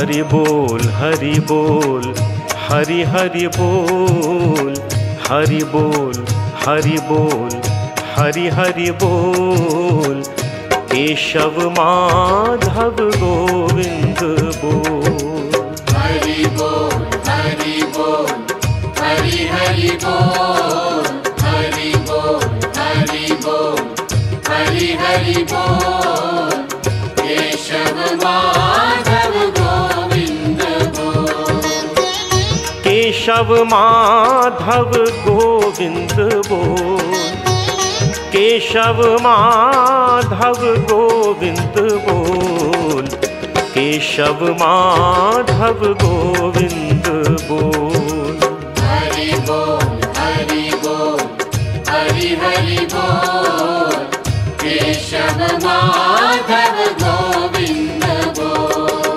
हरि बोल हरि बोल, हरि हरि बोल, हरि बोल हरि बोल, हरि हरि बोल। केशव माधव गोविंद बोल। हरि बोल हरि बोल, हरि हरि बोल, हरि बोल हरि बोल, हरि हरि बोल। केशव माधव गोविंद बोल। केशव माधव गोविंद बोल, केशव माधव गोविंद बोल, केशव माधव गोविंद बोल। हरि बोल हरि बोल, हरि हरि बोल। केशव माधव गोविंद बोल।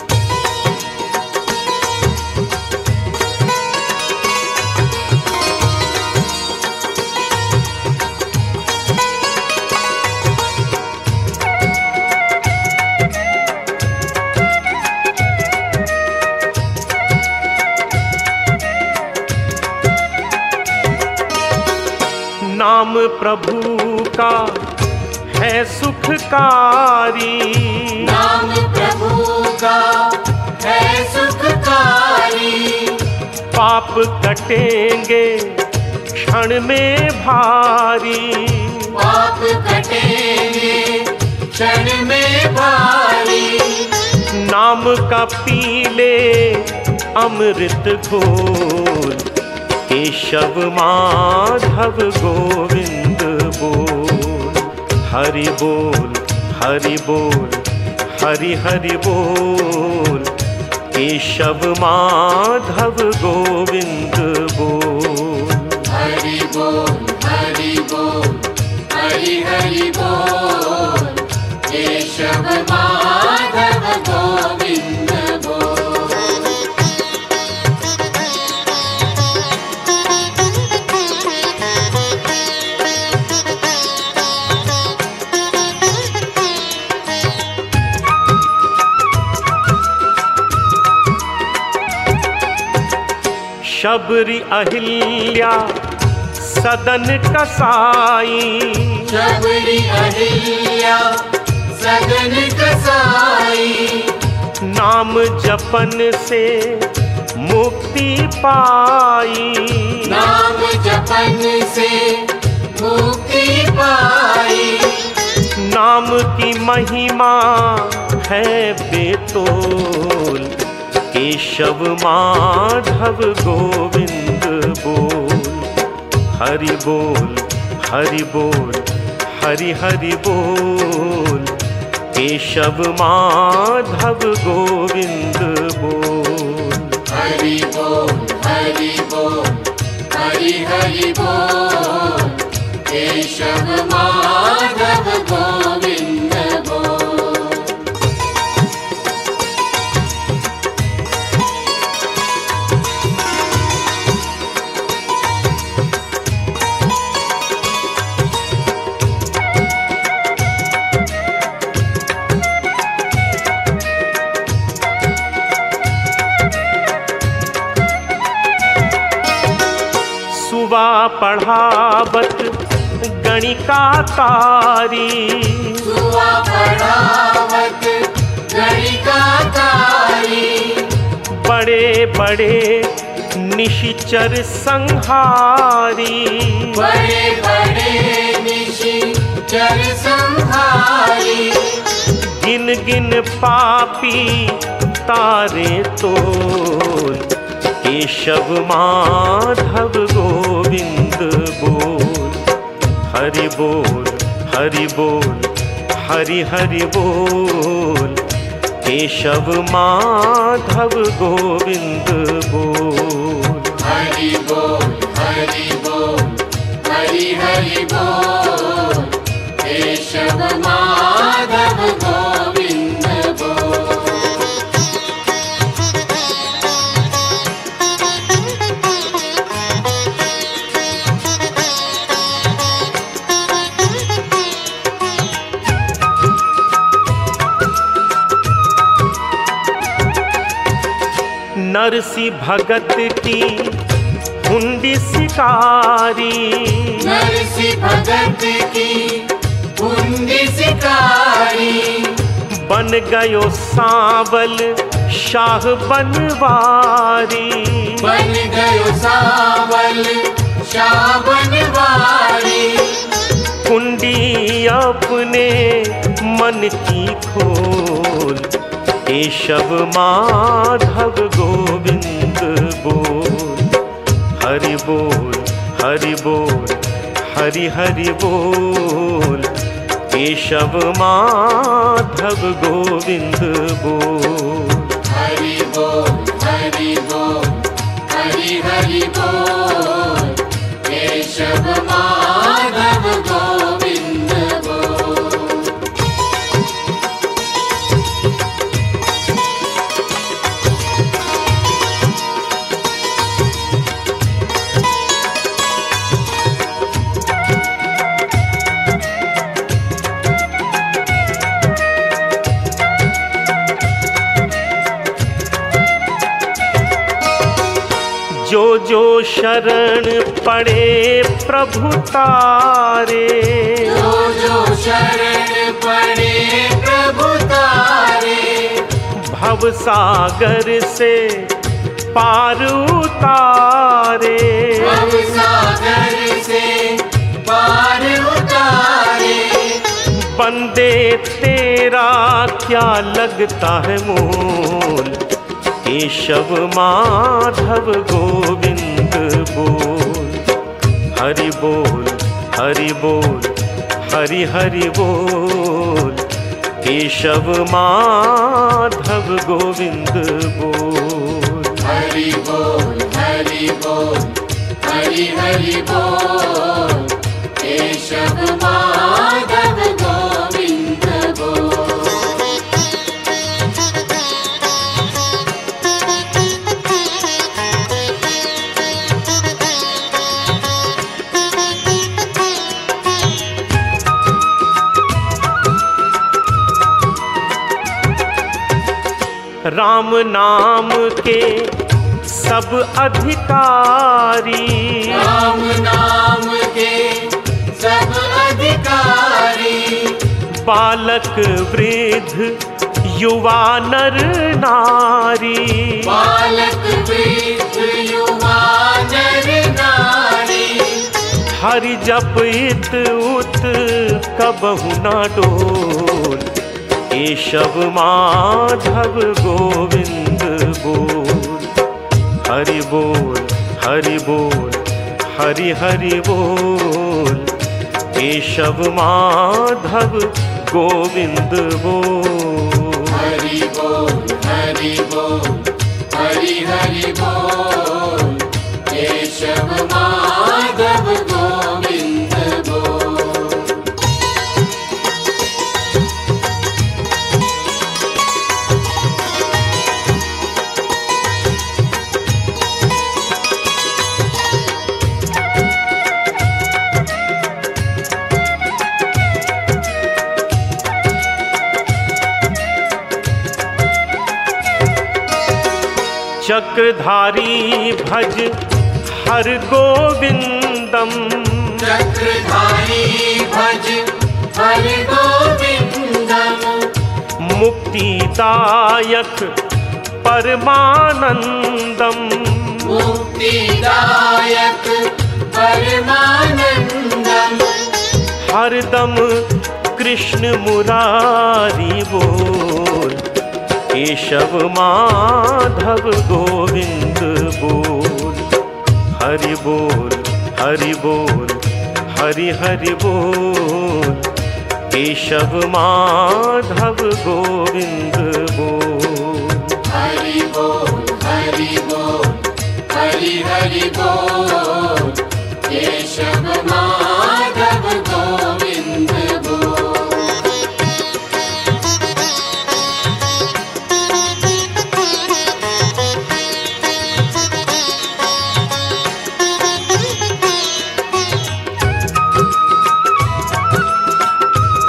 नाम प्रभु का है सुखकारी, नाम प्रभु का है सुखकारी। पाप कटेंगे क्षण में भारी, पाप कटेंगे क्षण में भारी। नाम का पीले अमृत घोल। केशव माधव गोविंद बोल। हरि बोल हरि बोल, हरि हरि बोल। केशव माधव गोविंद बोल। हरि बोल हरि बोल, हरि हरि बोल। केशव माधव गोविंद बोल। शबरी अहिल्या सदन कसाई, शबरी अहिल्या सदन कसाई। नाम जपन से मुक्ति पाई, नाम जपन से मुक्ति पाई। नाम की महिमा है बेतोल। केशव माधव गोविंद बोल। हरि बोल हरि बोल, हरि हरि बोल। केशव माधव गोविंद बोल। हरि बोल हरि बोल, हरि हरि बोल। केशव माधव गोविंद बोल। सुवा पढ़ावत गणिकाकारी, सुवा पढ़ावत गणिकाकारी। बड़े बड़े निशिचर संहारी। बड़े बड़े निशिचर संहारी। गिन गिन पापी तारे तोल। केशव माधव गोविंद बोल। हरि बोल हरि बोल, हरि हरि बोल। केशव माधव गोविंद बोल। हरि बोल हरि बोल, हरि हरि बोल। केशव माधव गोविंद बोल। नरसी भगत की हुंडी शिकारी, नरसी भगत की हुंडी शिकारी, बन गयो सांवल शाह बनवारी, बन गयो सांवल शाह बनवारी। कुंडी अपने मन की खोल, केशव माधव गोविंद बोल। हरि बोल हरि बोल हरि हरि बोल, केशव माधव गोविंद बोल। हरि बोल हरि बोल हरि हरि बोल, केशव माधव गोविंद बोल। जो जो शरण पड़े प्रभु तारे, जो जो शरण पड़े प्रभु तारे, भव सागर से पार उतारे, भव सागर से पार उतारे। बंदे तेरा क्या लगता है मोल, केशव माधव गोविंद बोल। हरि बोल हरि बोल हरि हरि बोल, केशव माधव गोविंद बोल। हरि बोल हरि बोल हरि हरि बोल, केशव माधव गोविंद बोल। राम नाम के सब अधिकारी, राम नाम के सब अधिकारी, बालक वृद्ध युवा नर नारी, बालक वृद्ध युवा नर नारी। हरि जप इत उत कबहु न डोल, केशव माधव गोविंद बोल। हरि बोल हरि बोल हरि हरि बोल, केशव माधव गोविंद बोल। हरि बोल हरि बोल हरि हरि बोल, केशव माधव गोविंद बोल। चक्रधारी भज हर गोविंदम, चक्रधारी भज हर गोविंदम, मुक्तिदायक परमानंदम, मुक्तिदायक परमानंदम। हरदम कृष्ण मुरारी बोल, केशव माधव गोविंद बोल। हरि बोल हरि बोल हरि हरि बोल, केशव माधव गोविंद बोल। हरि बोल हरि बोल हरि हरि बोल, केशव माधव गोविंद बोल।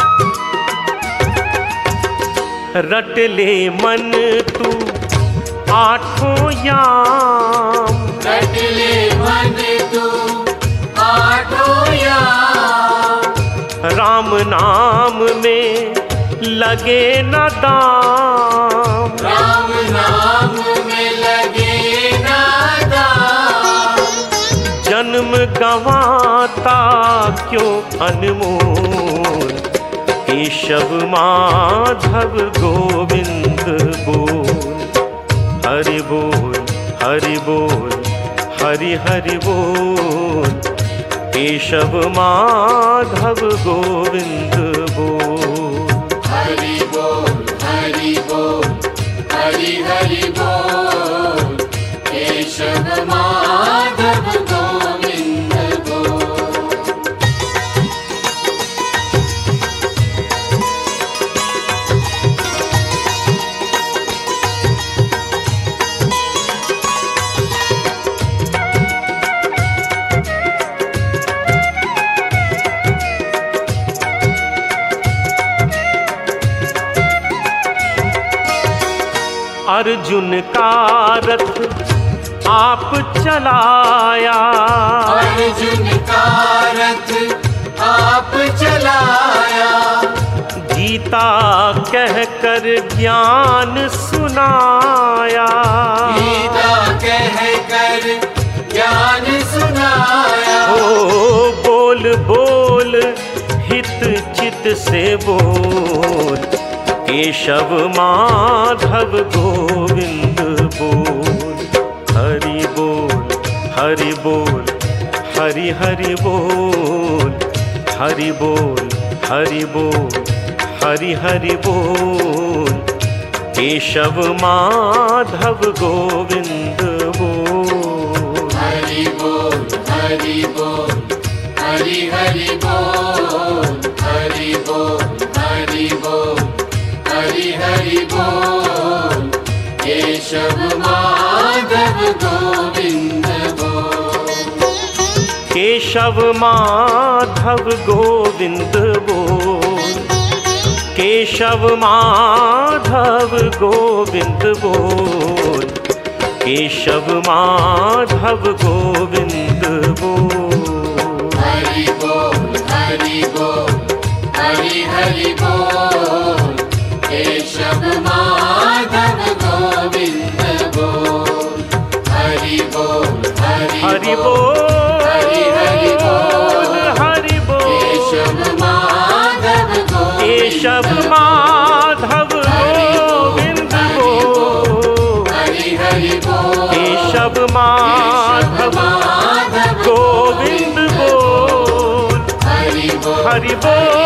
रट ले मन तू आठों याम, रट ले मन तू आठों याम। राम नाम में लगे न दाम, राम नाम में लगे ना दाम। जन्म गंवाता क्यों अनमोल, केशव माधव गोविंद बोल। हरि बोल हरि बोल हरि हरि बोल, केशव माधव गोविंद बोल। हरि बोल हरि बोल हरि हरि बोल, केशव माधव गोविंद बोल। अर्जुन का रथ आप चलाया, अर्जुन का रथ आप चलाया। गीता कहकर ज्ञान सुनाया, गीता कहकर ज्ञान सुनाया। ओ बोल बोल हित चित से बोल, केशव माधव गोविंद बोल। हरि बोल हरि बोल हरि हरि बोल, हरि बोल हरि बोल हरि हरि बोल, केशव माधव गोविंद बोल। हरि बोल हरि बोल हरि हरि बोल, हरि बोल हरि बोल हरि हरि बोल, केशव माधव गोविंद बोल। केशव माधव गोविंद बोल, केशव माधव गोविंद बोल, केशव माधव गोविंद बोल। हरि बोल हरि बोल हरि हरि बोल, केशव माधव गोविंद बोल। हरि बोल हरि बोल हरि हरि बोल, हरि बोल, केशव माधव केशव माधव गोविंद बोल। हरि हरि बोल, केशव माधव गोविंद बोल। हरि बोल हरि बोल